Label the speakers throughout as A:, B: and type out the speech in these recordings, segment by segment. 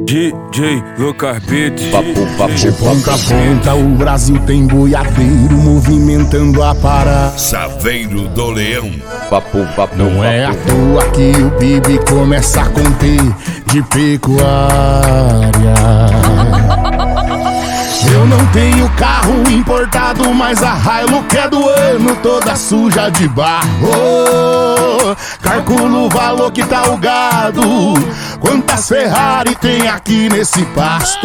A: DJ Lucas Beats.
B: De ponta a ponta o Brasil tem boiadeiro movimentando a parada.
C: Saveiro do Leão.
B: Não é à toa que o Bibi começa a conter de pecuária. Eu não tenho carro importado, mas a Hilux é do ano, toda suja de barro. Calculo o valor que tá o gado, quantas Ferrari tem aqui nesse pasto.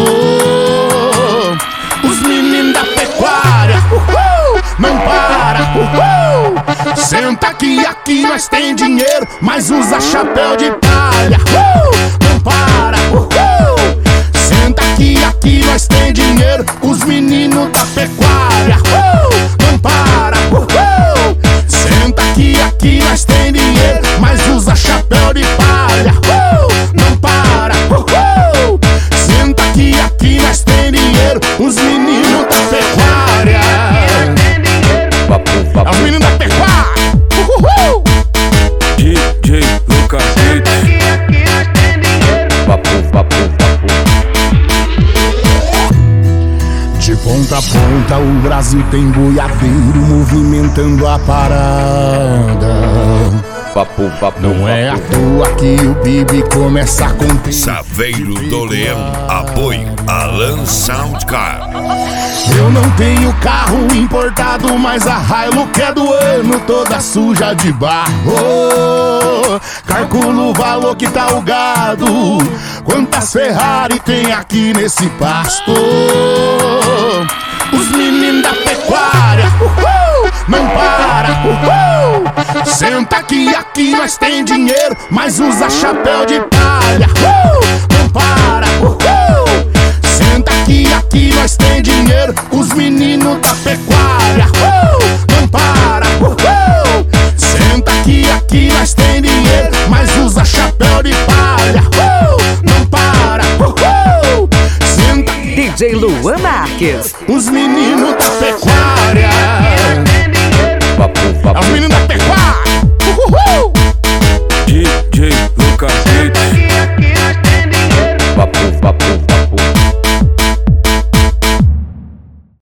B: Os meninos da pecuária, não para, senta aqui nós tem dinheiro, mas usa chapéu de palha. Não para, senta aqui nós tem dinheiro, os meninos da pecuária. Não para, senta aqui nós tem dinheiro, mas usa chapéu de palha. Não para, senta aqui nós tem dinheiro, os meninos da pecuária. É os meninos da pecuária.
A: DJ Lucas Beats.
B: De ponta a ponta o Brasil tem boiadeiro movimentando a parada. Não é à toa que o Bibi começa a conter.
C: Saveiro do Leão. Apoio Alan Soundcar.
B: Eu não tenho carro importado, mas a Hilux é do ano, toda suja de barro. Calculo o valor que tá o gado, quantas Ferrari tem aqui nesse pasto. Os meninos da pecuária, não para, senta aqui nós tem dinheiro, mas usa chapéu de palha. Não para, senta aqui nós tem dinheiro, os meninos da pecuária. Não para, senta aqui nós tem dinheiro, mas usa chapéu de palha. Não para, senta
D: DJ Luan Marques.
B: os meninos da pecuária. É os meninos da pecuária.